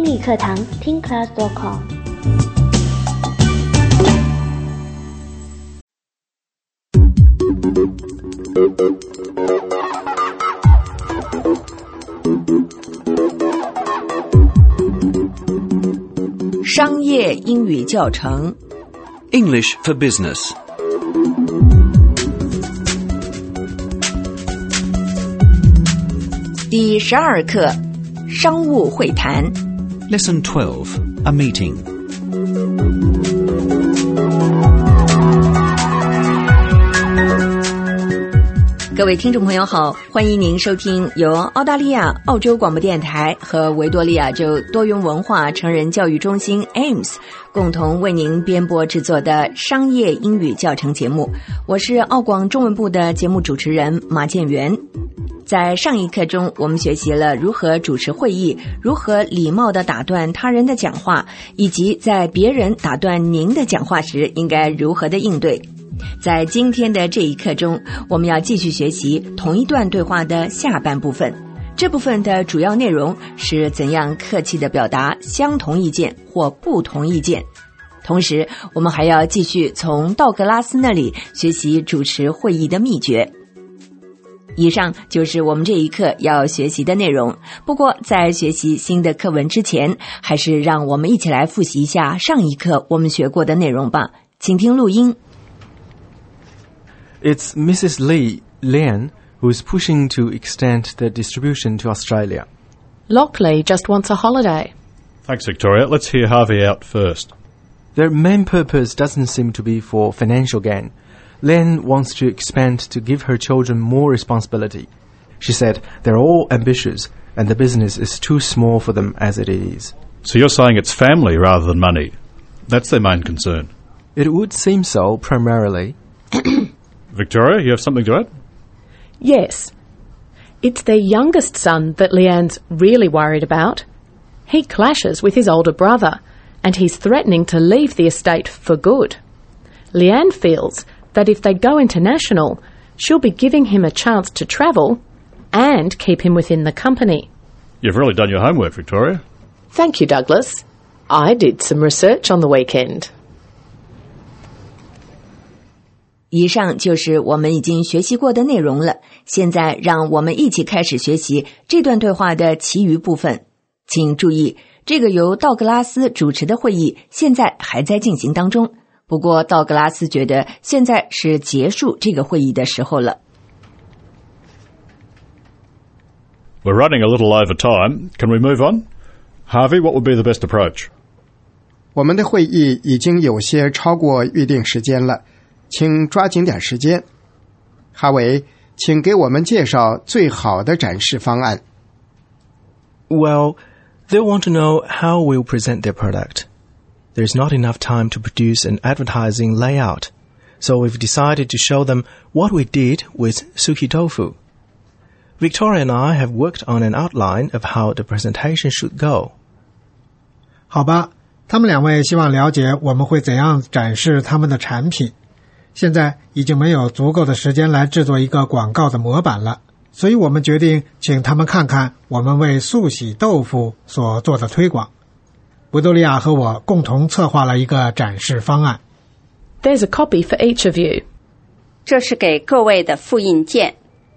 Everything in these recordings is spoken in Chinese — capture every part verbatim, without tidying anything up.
英语课堂听 class dot com。 商业英语教程 English for Business。 第十二课商务会谈 Lesson twelve, a meeting。 各位听众朋友好，欢迎您收听由澳大利亚澳洲广播电台和维多利亚州多元文化成人教育中心 A I M S 共同为您编播制作的商业英语教程节目。我是澳广中文部的节目主持人马建元。在上一课中，我们学习了如何主持会议，如何礼貌地打断他人的讲话，以及在别人打断您的讲话时应该如何的应对。在今天的这一课中，我们要继续学习同一段对话的下半部分。这部分的主要内容是怎样客气地表达相同意见或不同意见。同时，我们还要继续从道格拉斯那里学习主持会议的秘诀。以上就是我们这一课要学习的内容。不过，在学习新的课文之前，还是让我们一起来复习一下上一课我们学过的内容吧。请听录音。 It's Missus Lee, Lian, who's pushing to extend the distribution to Australia. Lockley just wants a holiday. Thanks, Victoria. Let's hear Harvey out first. Their main purpose doesn't seem to be for financial gain. Lian wants to expand to give her children more responsibility. She said they're all ambitious and the business is too small for them as it is. So you're saying it's family rather than money. That's their main concern. It would seem so, primarily. Victoria, you have something to add? Yes. It's their youngest son that Leanne's really worried about. He clashes with his older brother, and he's threatening to leave the estate for good. Leanne feels that if they go international, she'll be giving him a chance to travel and keep him within the company. You've really done your homework, Victoria. Thank you, Douglas. I did some research on the weekend. 以上就是我们已经学习过的内容了。现在让我们一起开始学习这段对话的其余部分。请注意，这个由道格拉斯主持的会议现在还在进行当中。不过道格拉斯觉得现在是结束这个会议的时候了。 We're running a little over time. Can we move on? Harvey, what would be the best approach? 我们的会议已经有些超过预定时间了，请抓紧点时间。哈维，请给我们介绍最好的展示方案。 Well, they'll want to know how we'll present their product.There's not enough time to produce an advertising layout, so we've decided to show them what we did with Suki Tofu. Victoria and I have worked on an outline of how the presentation should go. 好吧，他们两位希望了解我们会怎样展示他们的产品。现在已经没有足够的时间来制作一个广告的模板了，所以我们决定请他们看看我们为速洗豆腐所做的推广。维多利亚和我共同策划了一个展示方案。 There's a copy for each of you. 这是给各位的复印件。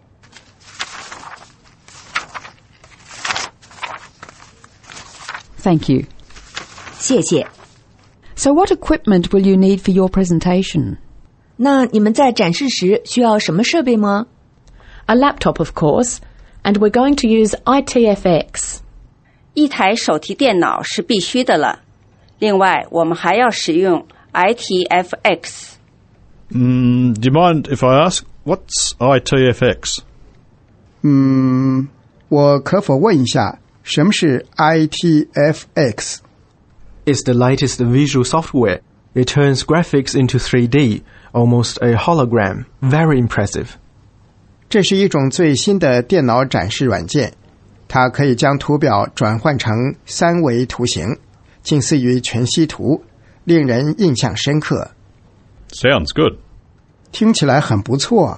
Thank you. 谢谢。 So what equipment will you need for your presentation? 那你们在展示时需要什么设备吗？ A laptop, of course, and we're going to use I T F X. 一台手提电脑是必须的了。另外，我们还要使用 I T F X。 Mm, do you mind if I ask, what's I T F X? 嗯，我可否问一下，什么是 I T F X? It's the latest visual software. It turns graphics into three D, almost a hologram. Very impressive. 这是一种最新的电脑展示软件。它可以将图表转换成三维图形，近似于全息图，令人印象深刻。 Sounds good. 听起来很不错。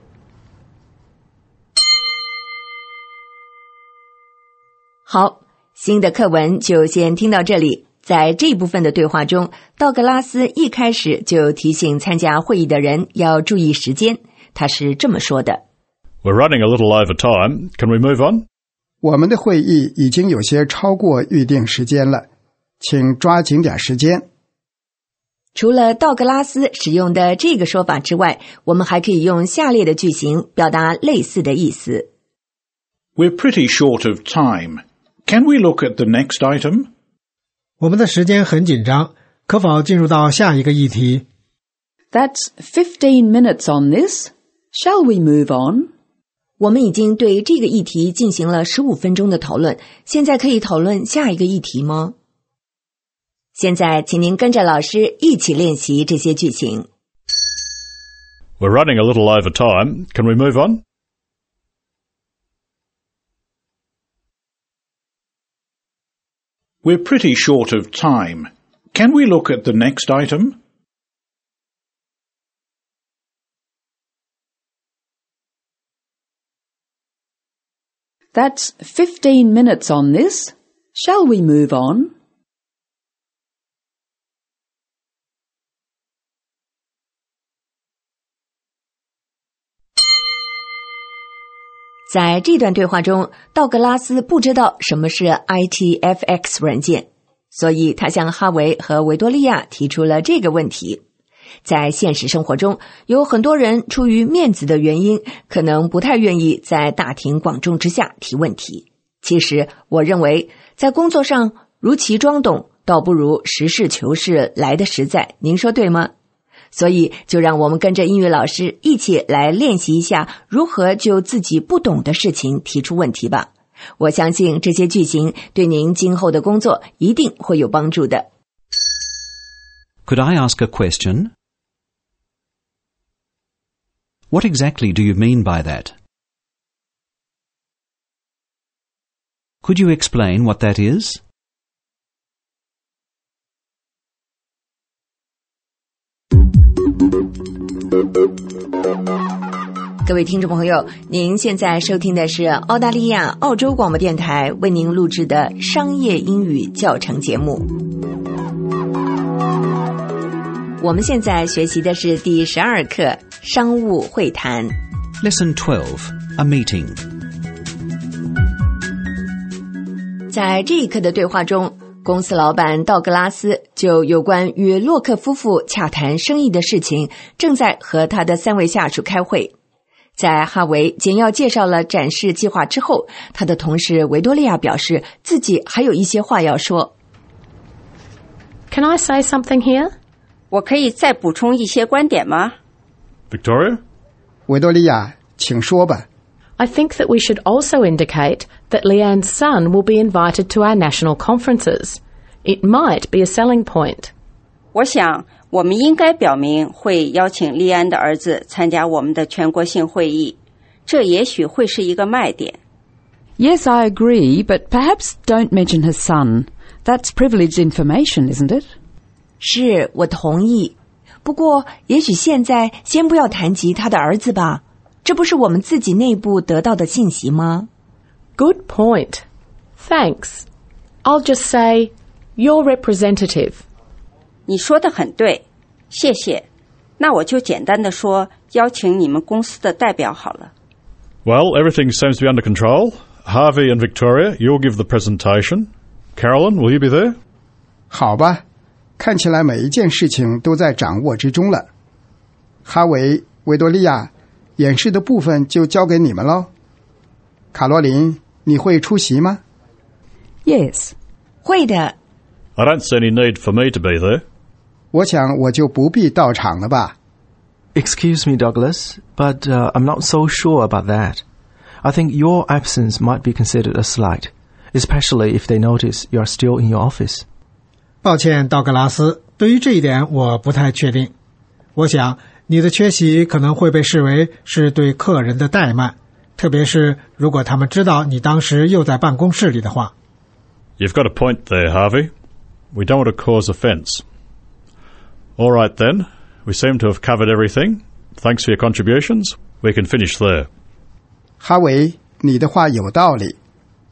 好， 新的课文就先听到这里。在这一部分的对话中，道格拉斯一开始就提醒参加会议的人要注意时间。他是这么说的 We're running a little over time. Can we move on? 我们的会议已经有些超过预定时间了，请抓紧点时间。 除了道格拉斯使用的这个说法之外，我们还可以用下列的句型表达类似的意思。 We're pretty short of time. Can we look at the next item? 我们的时间很紧张，可否进入到下一个议题？ That's fifteen minutes on this. Shall we move on? 我们已经对这个议题进行了十五分钟的讨论，现在可以讨论下一个议题吗？现在请您跟着老师一起练习这些句型。 We're running a little over time. Can we move on? We're pretty short of time. Can we look at the next item? That's fifteen minutes on this. Shall we move on? 在这段对话中，道格拉斯不知道什么是 I T F X 软件，所以他向哈维和维多利亚提出了这个问题。在现实生活中，有很多人出于面子的原因，可能不太愿意在大庭广众之下提问题。其实，我认为在工作上如其装懂，倒不如实事求是来得实在。您说对吗？所以就让我们跟着英语老师一起来练习一下如何就自己不懂的事情提出问题吧。我相信这些句型对您今后的工作一定会有帮助的。 Could I ask a question? What exactly do you mean by that? Could you explain what that is? 各位听众朋友，您现在收听的是澳大利亚澳洲广播电台为您录制的商业英语教程节目。我们现在学习的是第十二课商务会谈。 Lesson twelve, a meeting. 在这一课的对话中，公司老板道格拉斯就有关与洛克夫妇洽谈生意的事情，正在和他的三位下属开会。在哈维简要介绍了展示计划之后，他的同事维多利亚表示自己还有一些话要说。 Can I say something here? 我可以再补充一些观点吗？ Victoria? 维多利亚，请说吧。 I think that we should also indicate that Leanne's son will be invited to our national conferences. It might be a selling point. 我想我们应该表明会邀请利安的儿子参加我们的全国性会议，这也许会是一个卖点。 Yes, I agree, but perhaps don't mention her son. That's privileged information, isn't it? 是，我同意。不过，也许现在先不要谈及他的儿子吧，这不是我们自己内部得到的信息吗？ Good point. Thanks. I'll just say, your representative. 你说得很对，谢谢。那我就简单的说，邀请你们公司的代表好了。 Well, everything seems to be under control. Harvey and Victoria, you'll give the presentation. Carolyn, will you be there? 好吧，看起来每一件事情都在掌握之中了。哈维、维多利亚，演示的部分就交给你们喽。卡罗琳，你会出席吗？ Yes. 会的。 I don't see any need for me to be there. 我想我就不必到场了吧。 Excuse me, Douglas, but uh, I'm not so sure about that. I think your absence might be considered a slight, especially if they notice you are still in your office. 抱歉，道格拉斯，对于这一点我不太确定。我想你的缺席可能会被视为是对客人的怠慢，特别是如果他们知道你当时又在办公室里的话。 You've got a point there, Harvey. We don't want to cause offence. All right then, we seem to have covered everything. Thanks for your contributions. We can finish there. 哈维，你的话有道理。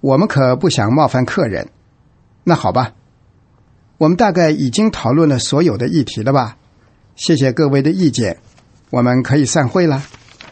我们可不想冒犯客人。那好吧，我们大概已经讨论了所有的议题了吧？谢谢各位的意见，我们可以散会了。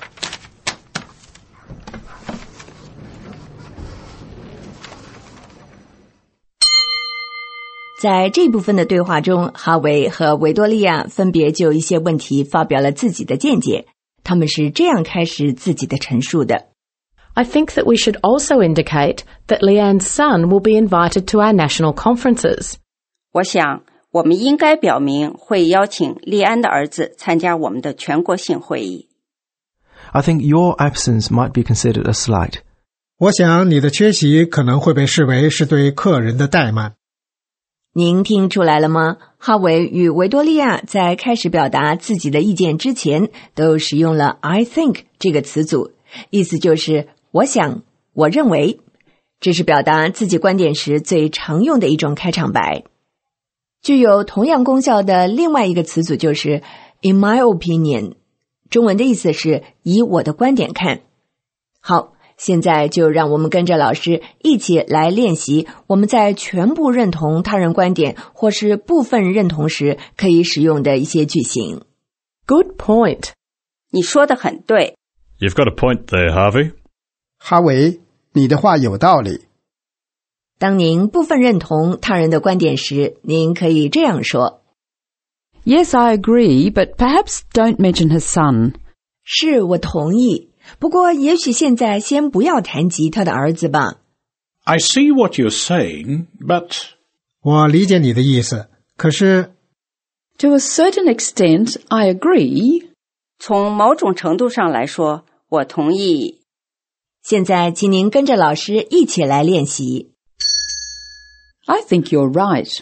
在这部分的对话中，哈维和维多利亚分别就一些问题发表了自己的见解。他们是这样开始自己的陈述的。 I think that we should also indicate that Leanne's son will be invited to our national conferences. 我想我们应该表明会邀请利安的儿子参加我们的全国性会议。 I think your absence might be considered a slight. 我想你的缺席可能会被视为是对客人的怠慢。 您听出来了吗？哈维与维多利亚在开始表达自己的意见之前，都使用了 I think 这个词组，意思就是我想，我认为。这是表达自己观点时最常用的一种开场白。具有同样功效的另外一个词组就是 in my opinion， 中文的意思是以我的观点看。好，现在就让我们跟着老师一起来练习我们在全部认同他人观点或是部分认同时可以使用的一些句型。 Good point. 你说的很对。 You've got a point there, Harvey. 哈维，你的话有道理。 当您部分认同他人的观点时，您可以这样说。 Yes, I agree, but perhaps don't mention her son. 是，我同意。不过也许现在先不要谈及他的儿子吧。 I see what you're saying, but... 我理解你的意思，可是 To a certain extent, I agree. 从某种程度上来说，我同意。 现在请您跟着老师一起来练习。 I think you're right.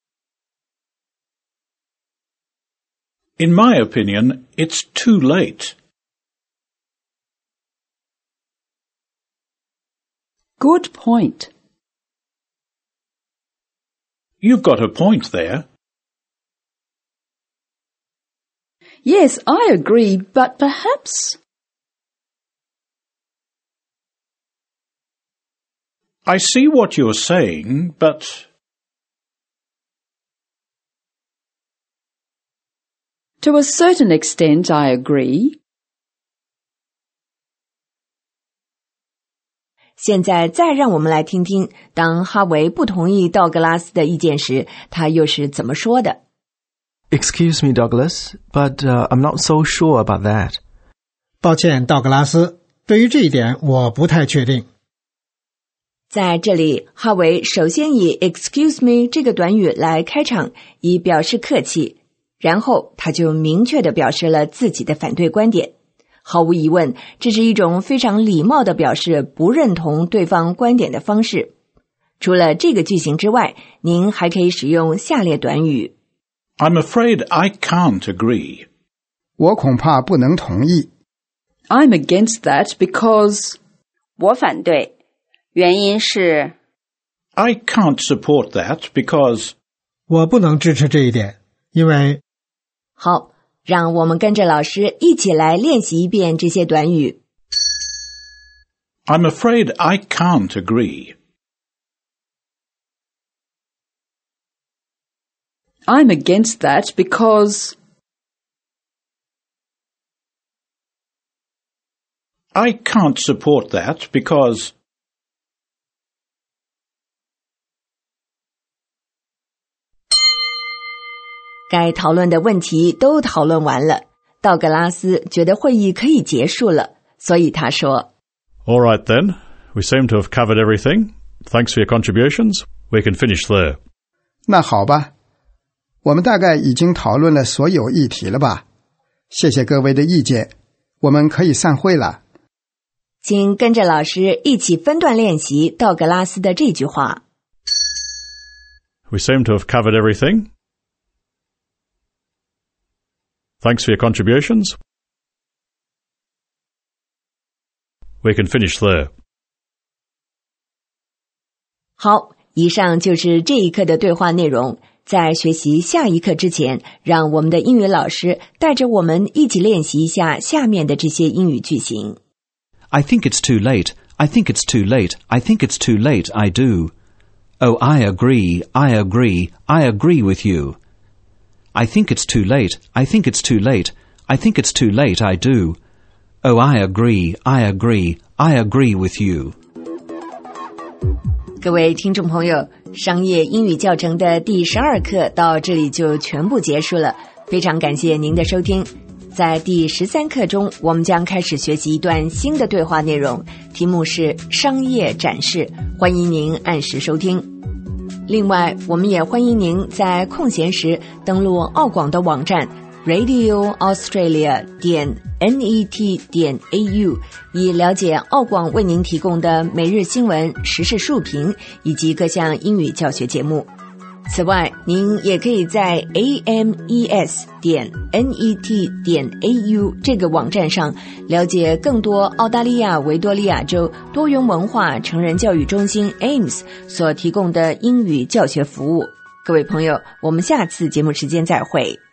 In my opinion, it's too late. Good point. You've got a point there. Yes, I agree, but perhaps... I see what you're saying, but... To a certain extent, I agree. 现在再让我们来听听，当哈维不同意道格拉斯的意见时，他又是怎么说的。 Excuse me, Douglas, but uh, I'm not so sure about that. 抱歉，道格拉斯，对于这一点我不太确定。 在这里，哈维首先以 excuse me 这个短语来开场，以表示客气，然后他就明确地表示了自己的反对观点。毫无疑问，这是一种非常礼貌地表示不认同对方观点的方式。除了这个句型之外，您还可以使用下列短语。 I'm afraid I can't agree. 我恐怕不能同意。 I'm against that because... 我反对，原因是 I can't support that because... 我不能支持这一点，因为好，让我们跟着老师一起来练习一遍这些短语。 I'm afraid I can't agree. I'm against that because... I can't support that because... 该讨论的问题都讨论完了，道格拉斯觉得会议可以结束了，所以他说 All right then, we seem to have covered everything. Thanks for your contributions. We can finish there. 那好吧，我们大概已经讨论了所有议题了吧？谢谢各位的意见，我们可以散会了。 请跟着老师一起分段练习道格拉斯的这句话。 We seem to have covered everything. Thanks for your contributions. We can finish there. 好，以上就是这一课的对话内容。在学习下一课之前，让我们的英语老师带着我们一起练习一下下面的这些英语句型。 I think it's too late. I think it's too late. I think it's too late. I do. Oh, I agree. I agree. I agree with you. I think it's too late. I think it's too late. I think it's too late. I do. Oh, I agree. I agree. I agree with you. 各位听众朋友，商业英语教程的第十二课到这里就全部结束了，非常感谢您的收听。在第十三课中，我们将开始学习一段新的对话内容，题目是商业展示，欢迎您按时收听。另外，我们也欢迎您在空闲时登录澳广的网站 radio australia 点 net 点 a u， 以了解澳广为您提供的每日新闻、时事述评以及各项英语教学节目。此外，您也可以在 ames 点 net 点 a u 这个网站上了解更多澳大利亚维多利亚州多元文化成人教育中心 A I M S 所提供的英语教学服务。各位朋友，我们下次节目时间再会。